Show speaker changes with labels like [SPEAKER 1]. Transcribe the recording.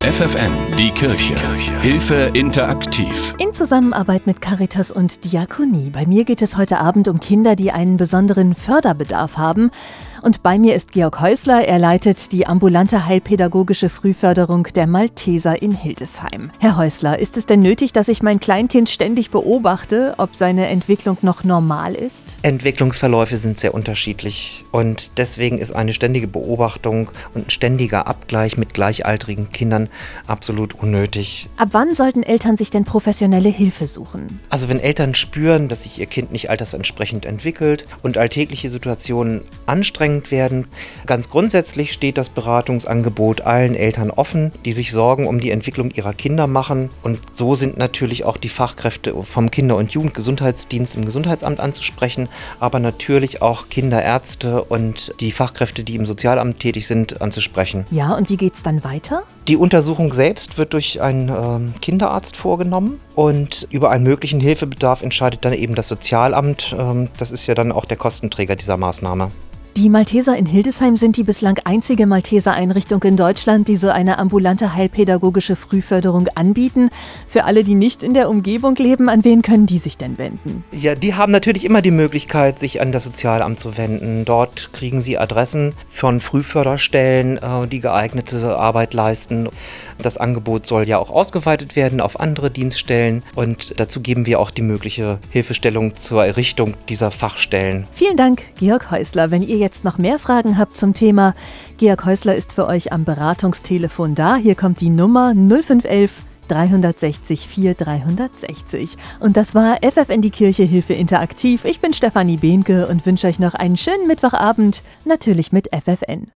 [SPEAKER 1] FFN, die Kirche. Hilfe interaktiv.
[SPEAKER 2] In Zusammenarbeit mit Caritas und Diakonie. Bei mir geht es heute Abend um Kinder, die einen besonderen Förderbedarf haben. Und bei mir ist Georg Häusler. Er leitet die ambulante heilpädagogische Frühförderung der Malteser in Hildesheim. Herr Häusler, ist es denn nötig, dass ich mein Kleinkind ständig beobachte, ob seine Entwicklung noch normal ist?
[SPEAKER 3] Entwicklungsverläufe sind sehr unterschiedlich und deswegen ist eine ständige Beobachtung und ein ständiger Abgleich mit gleichaltrigen Kindern absolut unnötig.
[SPEAKER 2] Ab wann sollten Eltern sich denn professionelle Hilfe suchen?
[SPEAKER 3] Also wenn Eltern spüren, dass sich ihr Kind nicht altersentsprechend entwickelt und alltägliche Situationen anstrengend werden. Ganz grundsätzlich steht das Beratungsangebot allen Eltern offen, die sich Sorgen um die Entwicklung ihrer Kinder machen. Und so sind natürlich auch die Fachkräfte vom Kinder- und Jugendgesundheitsdienst im Gesundheitsamt anzusprechen, aber natürlich auch Kinderärzte und die Fachkräfte, die im Sozialamt tätig sind, anzusprechen.
[SPEAKER 2] Ja, und wie geht's dann weiter?
[SPEAKER 3] Die Untersuchung selbst wird durch einen Kinderarzt vorgenommen und über einen möglichen Hilfebedarf entscheidet dann eben das Sozialamt. Das ist ja dann auch der Kostenträger dieser Maßnahme.
[SPEAKER 2] Die Malteser in Hildesheim sind die bislang einzige Malteser-Einrichtung in Deutschland, die so eine ambulante heilpädagogische Frühförderung anbieten. Für alle, die nicht in der Umgebung leben, an wen können die sich denn wenden?
[SPEAKER 3] Ja, die haben natürlich immer die Möglichkeit, sich an das Sozialamt zu wenden. Dort kriegen sie Adressen von Frühförderstellen, die geeignete Arbeit leisten. Das Angebot soll ja auch ausgeweitet werden auf andere Dienststellen und dazu geben wir auch die mögliche Hilfestellung zur Errichtung dieser Fachstellen.
[SPEAKER 2] Vielen Dank, Georg Häusler. Wenn ihr jetzt noch mehr Fragen habt zum Thema, Georg Häusler ist für euch am Beratungstelefon da. Hier kommt die Nummer 0511 360 4360. Und das war FFN die Kirche Hilfe interaktiv. Ich bin Stefanie Behnke und wünsche euch noch einen schönen Mittwochabend, natürlich mit FFN.